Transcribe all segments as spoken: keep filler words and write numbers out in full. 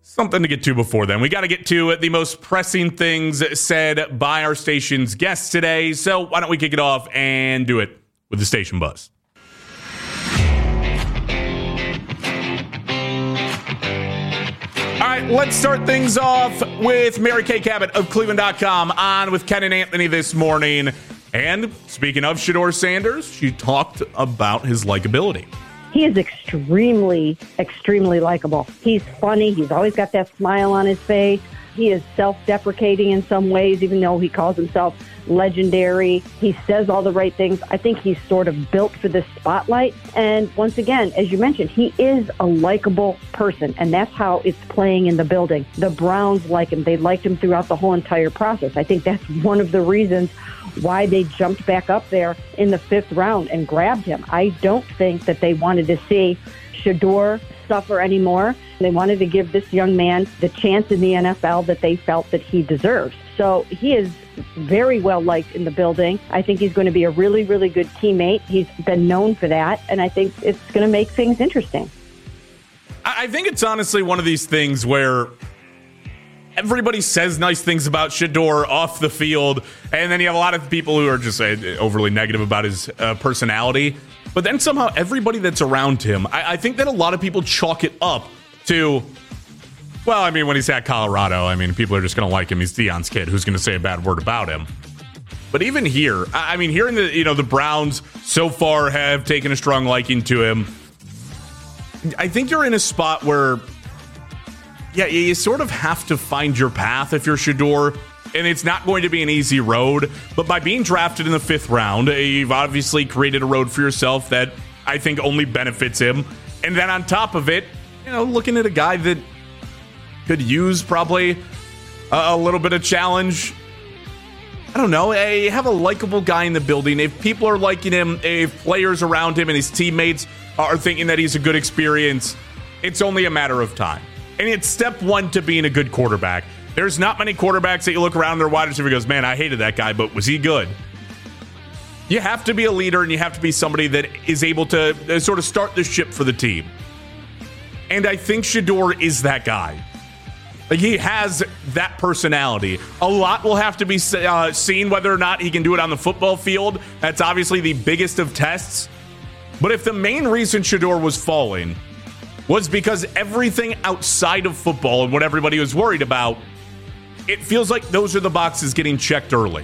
something to get to before then. We got to get to the most pressing things said by our station's guests today. So why don't we kick it off and do it with the station buzz? All right, let's start things off with Mary Kay Cabot of Cleveland dot com on with Ken and Anthony this morning. And speaking of Shedeur Sanders, she talked about his likability. He is extremely, extremely likable. He's funny. He's always got that smile on his face. He is self-deprecating in some ways, even though he calls himself legendary. He says all the right things. I think he's sort of built for this spotlight. And once again, as you mentioned, he is a likable person, and that's how it's playing in the building. The Browns like him. They liked him throughout the whole entire process. I think that's one of the reasons why they jumped back up there in the fifth round and grabbed him. I don't think that they wanted to see Shedeur suffer anymore. They wanted to give this young man the chance in the N F L that they felt that he deserves. So he is very well liked in the building. I think he's going to be a really, really good teammate. He's been known for that, and I think it's going to make things interesting. I think it's honestly one of these things where everybody says nice things about Shedeur off the field, and then you have a lot of people who are just uh, overly negative about his uh, personality. But then somehow everybody that's around him, I, I think that a lot of people chalk it up to, well, I mean, when he's at Colorado, I mean, people are just going to like him. He's Deion's kid. Who's going to say a bad word about him? But even here, I mean, here in the, you know, the Browns so far have taken a strong liking to him. I think you're in a spot where, yeah, you sort of have to find your path if you're Shedeur, and it's not going to be an easy road. But by being drafted in the fifth round, you've obviously created a road for yourself that I think only benefits him. And then on top of it, you know, looking at a guy that could use probably a, a little bit of challenge. I don't know. You have a likable guy in the building. If people are liking him, if players around him and his teammates are thinking that he's a good experience, it's only a matter of time. And it's step one to being a good quarterback. There's not many quarterbacks that you look around their wide receiver and goes, man, I hated that guy, but was he good? You have to be a leader, and you have to be somebody that is able to sort of start the ship for the team. And I think Shedeur is that guy. Like, he has that personality. A lot will have to be uh, seen whether or not he can do it on the football field. That's obviously the biggest of tests. But if the main reason Shedeur was falling was because everything outside of football and what everybody was worried about, it feels like those are the boxes getting checked early.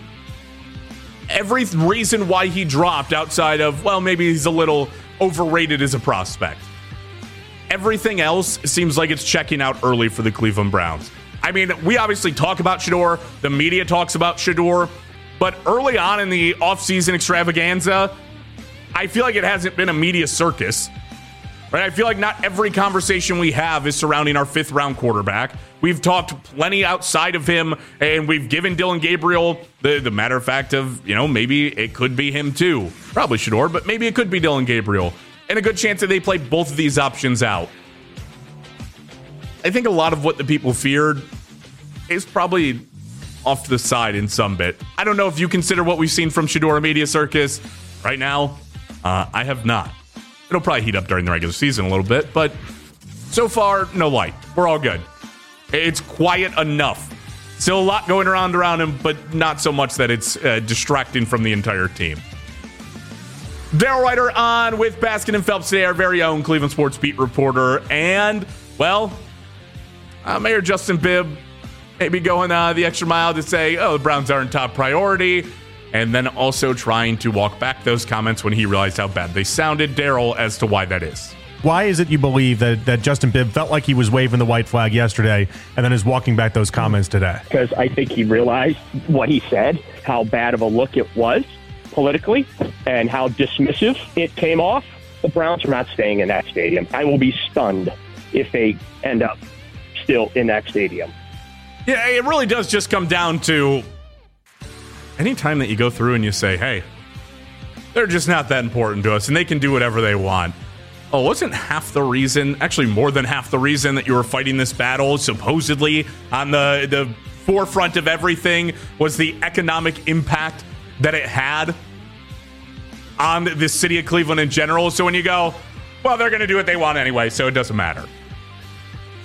Every reason why he dropped outside of, well, maybe he's a little overrated as a prospect. Everything else seems like it's checking out early for the Cleveland Browns. I mean, we obviously talk about Shedeur. The media talks about Shedeur. But early on in the offseason extravaganza, I feel like it hasn't been a media circus. Right? I feel like not every conversation we have is surrounding our fifth round quarterback. We've talked plenty outside of him, and we've given Dillon Gabriel the, the matter of fact of, you know, maybe it could be him too. Probably Shedeur, but maybe it could be Dillon Gabriel. And a good chance that they play both of these options out. I think a lot of what the people feared is probably off to the side in some bit. I don't know if you consider what we've seen from Shedeur a media circus right now. Uh, I have not. It'll probably heat up during the regular season a little bit, but so far, no light. We're all good. It's quiet enough. Still a lot going around around him, but not so much that it's uh, distracting from the entire team. Daryl Ryder on with Baskin and Phelps today, our very own Cleveland sports beat reporter. And, well, uh, Mayor Justin Bibb maybe going uh, the extra mile to say, oh, the Browns aren't top priority. And then also trying to walk back those comments when he realized how bad they sounded. Daryl, as to why that is. Why is it you believe that, that Justin Bibb felt like he was waving the white flag yesterday and then is walking back those comments today? Because I think he realized what he said, how bad of a look it was politically, and how dismissive it came off. The Browns are not staying in that stadium. I will be stunned if they end up still in that stadium. Yeah, it really does just come down to anytime that you go through and you say, hey, they're just not that important to us and they can do whatever they want. Oh, wasn't half the reason, actually more than half the reason that you were fighting this battle, supposedly on the, the forefront of everything, was the economic impact that it had on the city of Cleveland in general. So when you go, well, they're going to do what they want anyway, so it doesn't matter.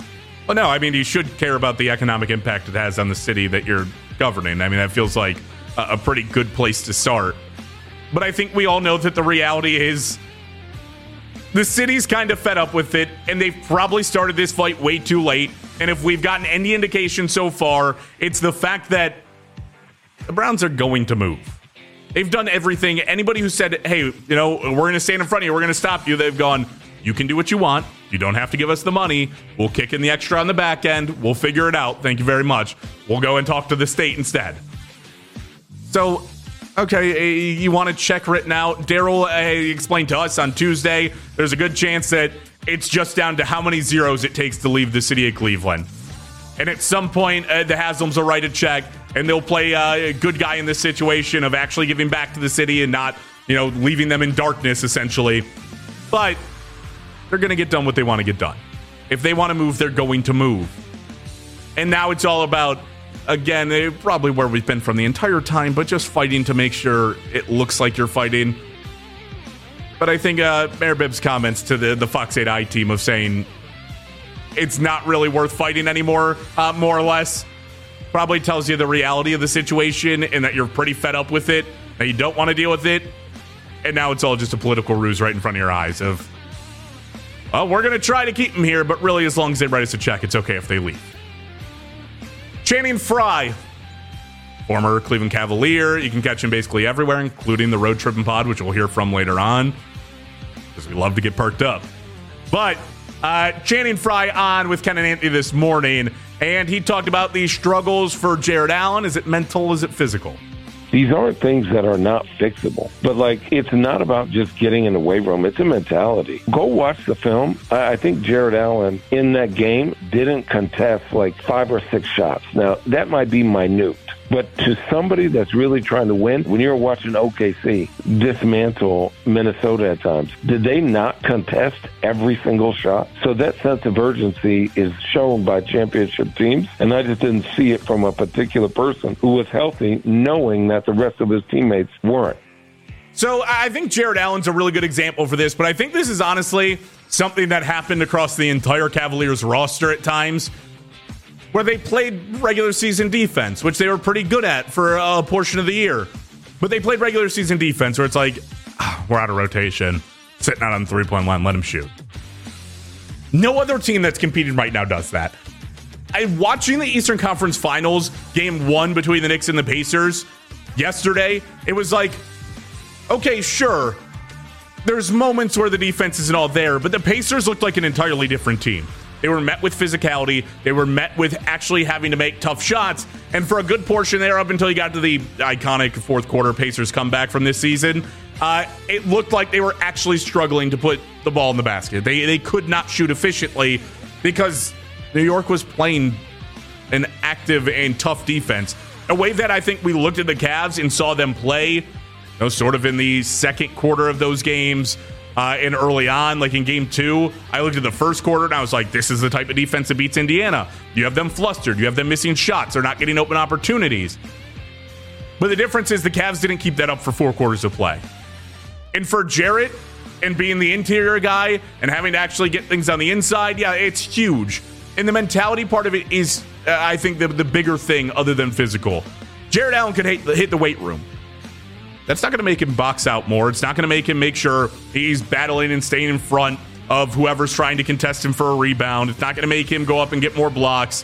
Well, no, I mean, you should care about the economic impact it has on the city that you're governing. I mean, that feels like a, a pretty good place to start. But I think we all know that the reality is the city's kind of fed up with it, and they've probably started this fight way too late. And if we've gotten any indication so far, it's the fact that the Browns are going to move. They've done everything. Anybody who said, hey, you know, we're going to stand in front of you, we're going to stop you, they've gone, you can do what you want. You don't have to give us the money. We'll kick in the extra on the back end. We'll figure it out. Thank you very much. We'll go and talk to the state instead. So, okay, you want a check written out. Daryl uh, explained to us on Tuesday, there's a good chance that it's just down to how many zeros it takes to leave the city of Cleveland. And at some point, uh, the Haslams will write a check, and they'll play uh, a good guy in this situation of actually giving back to the city and not, you know, leaving them in darkness, essentially. But they're going to get done what they want to get done. If they want to move, they're going to move. And now it's all about, again, probably where we've been from the entire time, but just fighting to make sure it looks like you're fighting. But I think uh, Mayor Bibb's comments to the, the Fox eight I team of saying it's not really worth fighting anymore, uh, more or less, probably tells you the reality of the situation and that you're pretty fed up with it, that you don't want to deal with it. And now it's all just a political ruse right in front of your eyes of, well, we're going to try to keep them here, but really, as long as they write us a check, it's okay if they leave. Channing Frye, former Cleveland Cavalier. You can catch him basically everywhere, including the Road Trippin' Pod, which we'll hear from later on, because we love to get perked up. But uh, Channing Frye on with Ken and Anthony this morning, and he talked about the struggles for Jared Allen. Is it mental? Is it physical? These aren't things that are not fixable. But, like, it's not about just getting in the weight room. It's a mentality. Go watch the film. I think Jared Allen in that game didn't contest, like, five or six shots. Now, that might be minute. But to somebody that's really trying to win, when you're watching O K C dismantle Minnesota at times, did they not contest every single shot? So that sense of urgency is shown by championship teams, and I just didn't see it from a particular person who was healthy, knowing that the rest of his teammates weren't. So I think Jared Allen's a really good example for this, but I think this is honestly something that happened across the entire Cavaliers roster at times, where they played regular season defense, which they were pretty good at for a portion of the year. But they played regular season defense where it's like, oh, we're out of rotation, sitting out on the three-point line, let them shoot. No other team that's competing right now does that. I watching the Eastern Conference Finals, game one between the Knicks and the Pacers yesterday, it was like, okay, sure, there's moments where the defense isn't all there, but the Pacers looked like an entirely different team. They were met with physicality. They were met with actually having to make tough shots. And for a good portion there, up until you got to the iconic fourth quarter Pacers comeback from this season, uh, it looked like they were actually struggling to put the ball in the basket. They they could not shoot efficiently because New York was playing an active and tough defense. A way that I think we looked at the Cavs and saw them play, you know, sort of in the second quarter of those games, Uh, and early on, like in game two, I looked at the first quarter and I was like, this is the type of defense that beats Indiana. You have them flustered. You have them missing shots. They're not getting open opportunities. But the difference is the Cavs didn't keep that up for four quarters of play. And for Jarrett and being the interior guy and having to actually get things on the inside, yeah, it's huge. And the mentality part of it is, uh, I think, the, the bigger thing other than physical. Jared Allen could hit, hit the weight room. That's not going to make him box out more. It's not going to make him make sure he's battling and staying in front of whoever's trying to contest him for a rebound. It's not going to make him go up and get more blocks.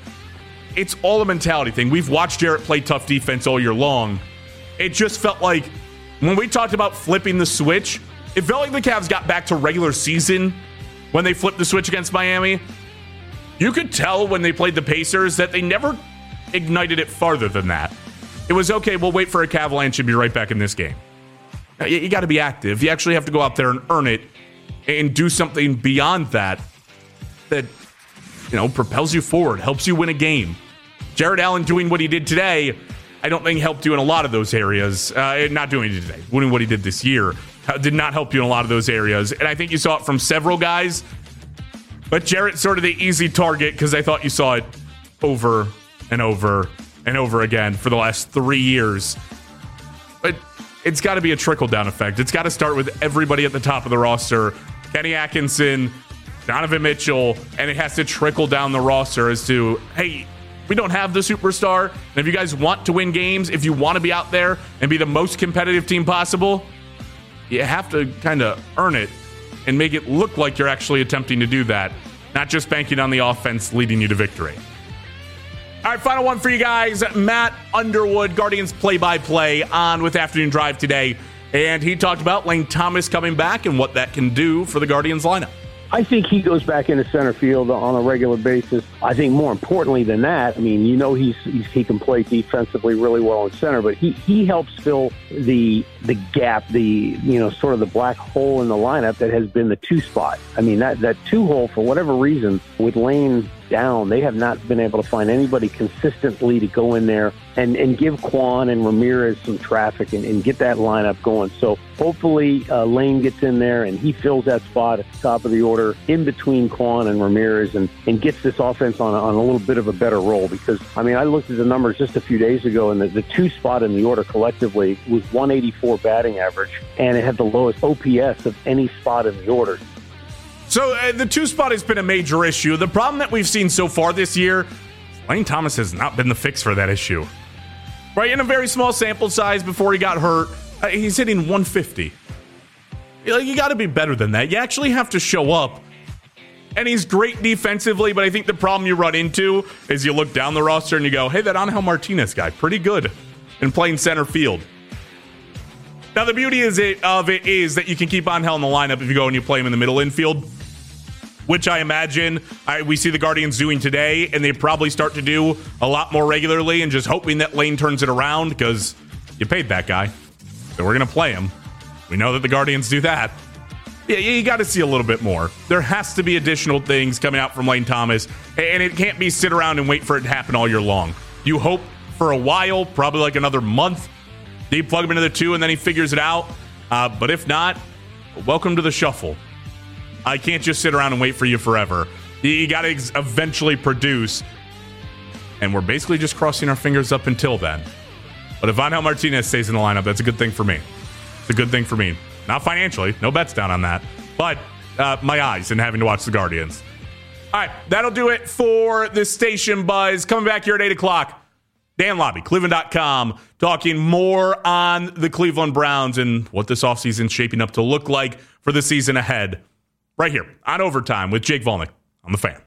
It's all a mentality thing. We've watched Jarrett play tough defense all year long. It just felt like when we talked about flipping the switch, it felt like the Cavs got back to regular season when they flipped the switch against Miami. You could tell when they played the Pacers that they never ignited it farther than that. It was, okay, we'll wait for a Cavalanche and be right back in this game. You, you got to be active. You actually have to go out there and earn it and do something beyond that that, you know, propels you forward, helps you win a game. Jared Allen doing what he did today, I don't think helped you in a lot of those areas. Uh, not doing it today, doing what he did this year did not help you in a lot of those areas. And I think you saw it from several guys. But Jarrett's sort of the easy target because I thought you saw it over and over and over again for the last three years. But it's got to be a trickle-down effect. It's got to start with everybody at the top of the roster. Kenny Atkinson, Donovan Mitchell, and it has to trickle down the roster as to, hey, we don't have the superstar, and if you guys want to win games, if you want to be out there and be the most competitive team possible, you have to kind of earn it and make it look like you're actually attempting to do that, not just banking on the offense leading you to victory. All right, final one for you guys. Matt Underwood, Guardians play-by-play, on with Afternoon Drive today, and he talked about Lane Thomas coming back and what that can do for the Guardians lineup. I think he goes back into center field on a regular basis. I think more importantly than that, I mean, you know, he's, he's he can play defensively really well in center, but he, he helps fill the the gap, the you know sort of the black hole in the lineup that has been the two spot. I mean, that that two hole, for whatever reason, with Lane down, they have not been able to find anybody consistently to go in there and, and give Quan and Ramirez some traffic and, and get that lineup going. So hopefully uh, Lane gets in there and he fills that spot at the top of the order in between Quan and Ramirez and, and gets this offense on a, on a little bit of a better roll. Because, I mean, I looked at the numbers just a few days ago, and the, the two spot in the order collectively was one eighty-four batting average, and it had the lowest O P S of any spot in the order. So uh, the two spot has been a major issue. The problem that we've seen so far this year, Lane Thomas has not been the fix for that issue. Right, in a very small sample size before he got hurt, uh, he's hitting one fifty. You, you got to be better than that. You actually have to show up. And he's great defensively, but I think the problem you run into is you look down the roster and you go, hey, that Angel Martinez guy, pretty good in playing center field. Now, the beauty is it, of it is that you can keep Angel in the lineup if you go and you play him in the middle infield, which I imagine I, we see the Guardians doing today, and they probably start to do a lot more regularly, and just hoping that Lane turns it around because you paid that guy. So we're going to play him. We know that the Guardians do that. Yeah, you got to see a little bit more. There has to be additional things coming out from Lane Thomas, and it can't be sit around and wait for it to happen all year long. You hope for a while, probably like another month, you plug him into the two, and then he figures it out. Uh, but if not, welcome to the shuffle. I can't just sit around and wait for you forever. You, you got to ex- eventually produce, and we're basically just crossing our fingers up until then. But if Angel Martinez stays in the lineup, that's a good thing for me. It's a good thing for me. Not financially. No bets down on that. But uh, my eyes and having to watch the Guardians. All right, that'll do it for the Station Buzz. Coming back here at eight o'clock, Dan Lobby, Cleveland dot com, talking more on the Cleveland Browns and what this offseason is shaping up to look like for the season ahead. Right here on Overtime with Jake Volnick on The Fan.